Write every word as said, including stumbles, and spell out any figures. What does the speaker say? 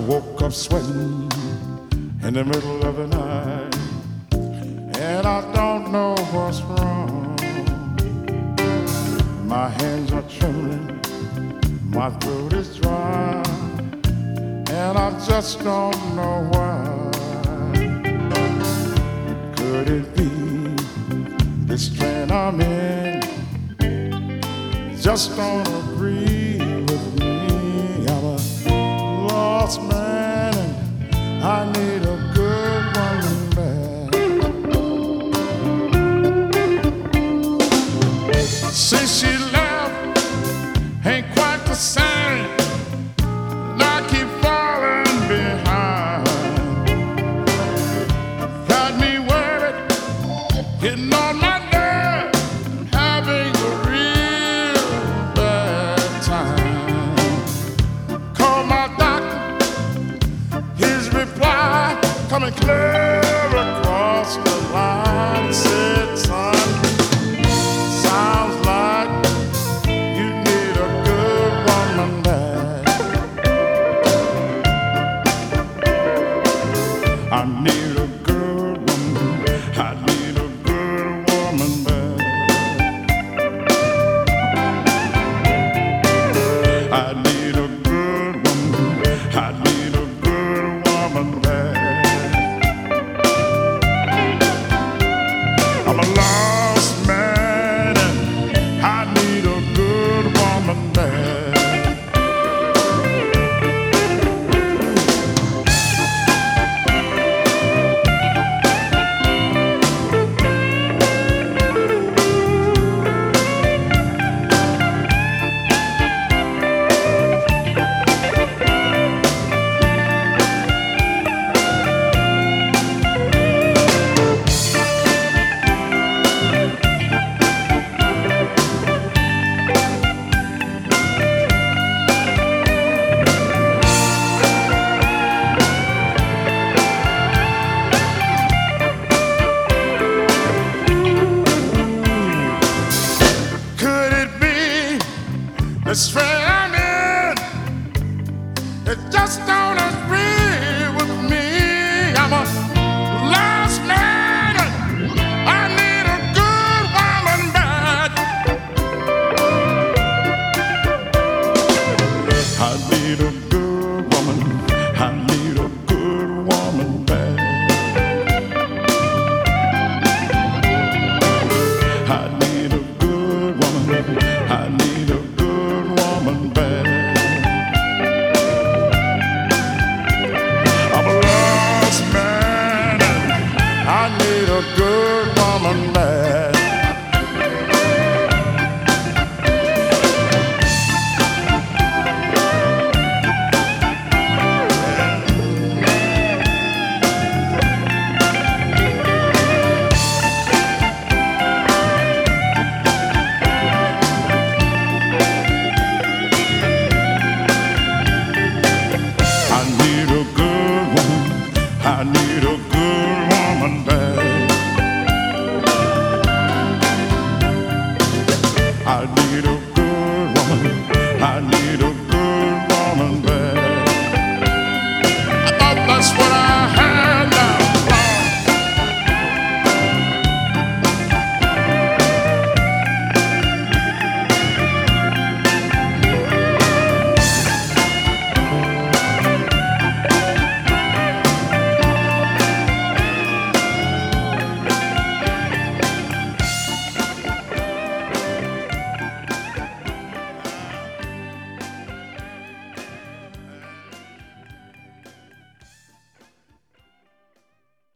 woke up sweating in the middle of the night, and I don't know what's wrong. My hands are trembling, my throat is dry, and I just don't know why. Could it be this train I'm in just don't agree with me? I'm a lost man and I need a good woman back. Since she left, ain't quite the same, and I keep falling behind. Got me worried, getting on my nerves, having a real bad time. Call my doctor, his reply coming clear across the line. Said, son, sounds like you need a good woman back. I need a good woman, I need a good woman back. I need a good woman, I need a good woman back. I'm a lost man and I need a good woman back. This friend